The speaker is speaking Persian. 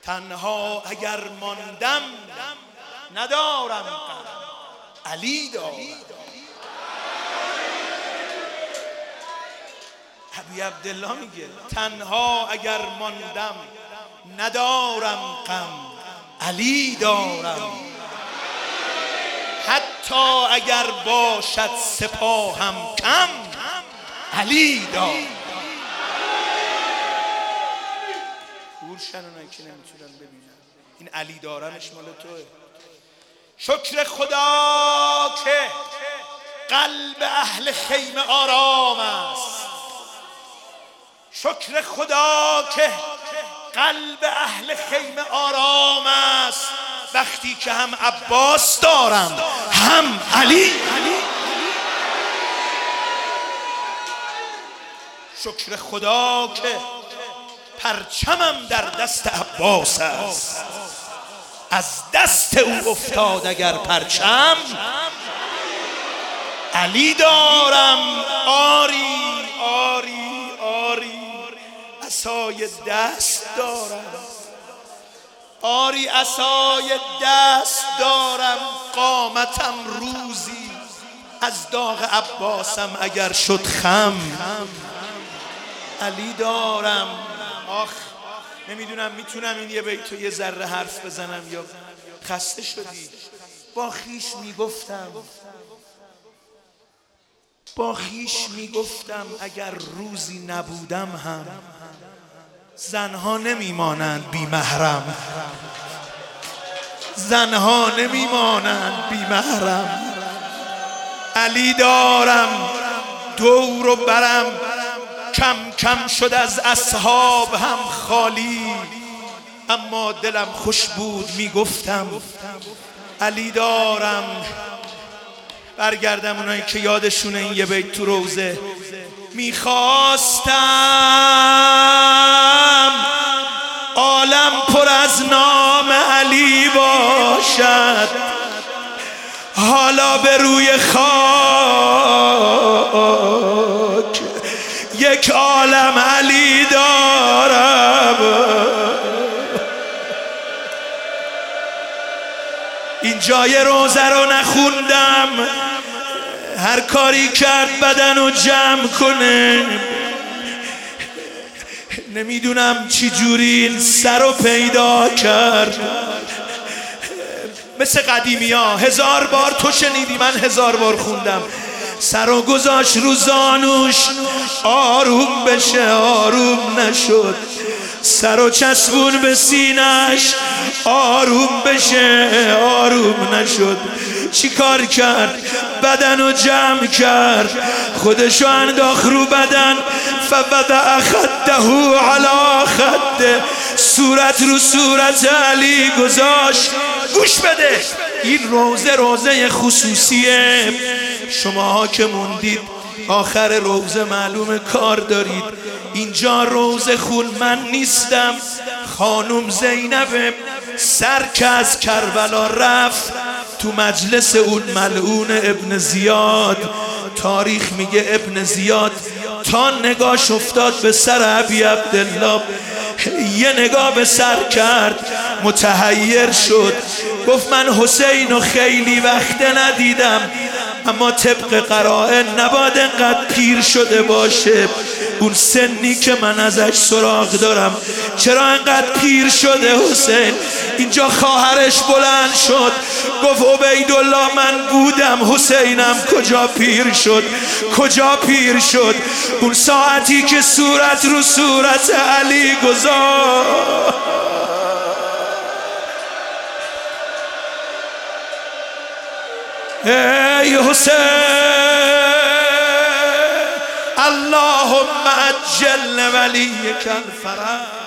تنها اگر ماندم ندارم غم، علی دارم. ابی عبدالله میگه تنها اگر ماندم ندارم غم، علی دارم. حتی اگر باشد سپاهم کم، علی دارم. کورشن اونایی که نمیتونن ببینن، این علی دارمش مال توه. شکر خدا که قلب اهل خیمه آرام است. شکر خدا که قلب اهل خیمه آرام است، وقتی که هم عباس دارم هم علی. شکر خدا که پرچمم در دست عباس است، از دست او افتاد اگر پرچم، علی دارم. آری آری آری عصای دست دارم، آری عصای دست دارم. قامتم روزی از داغ عباسم اگر شد خم، علی دارم. آخ نمیدونم میتونم این یه بیتو یه ذره حرف بزنم یا خسته شدی؟ با خیش میگفتم اگر روزی نبودم هم زنها نمیمانند بی محرم، زنها نمیمانند بی محرم. علی دارم. دور و برم کم کم شد از اصحاب هم خالی، اما دلم خوش بود میگفتم علی دارم. برگردم اونایی که یادشونه این یه بیت تو روزه. میخواستم عالم پر از نام علی باشد، حالا به روی خاک یک عالم علی دارم. این جای روزه رو نخوندم، هر کاری کرد بدن رو جمع کنه. نمیدونم چی جوری این سر رو پیدا کرد. مثل قدیمی ها 1000 بار تو شنیدی، من 1000 بار خوندم. سر و گذاشت رو زانوش آروم بشه، آروم نشد. سر و چسبون به سینش آروم بشه، آروم نشد. چی کار کرد؟ بدن رو جمع کرد، خودشو انداخت رو بدن. فوضع خده علی خده، صورت رو صورت علی گذاشت. گوش بده، این روزه خصوصیه. شماها که موندید آخر روزه معلوم کار دارید. اینجا روزه خون من نیستم. خانم زینب سر که از کربلا رفت تو مجلس اون ملعون ابن زیاد. تاریخ میگه ابن زیاد تا نگاش افتاد به سر ابی عبدالله، یه نگاه به سر کرد، متحیر شد. گفت من حسین رو خیلی وقت ندیدم، اما طبق قرائن نباید انقدر پیر شده باشه. اون سنی که من ازش سراغ دارم چرا انقدر پیر شده حسین؟ اینجا خواهرش بلند شد گفت عبیدالله من بودم، حسینم کجا پیر شد؟ کجا پیر شد؟ اون ساعتی که صورت رو صورت علی گذاشت. ای حسین اللهم عجل ولیک الفرج.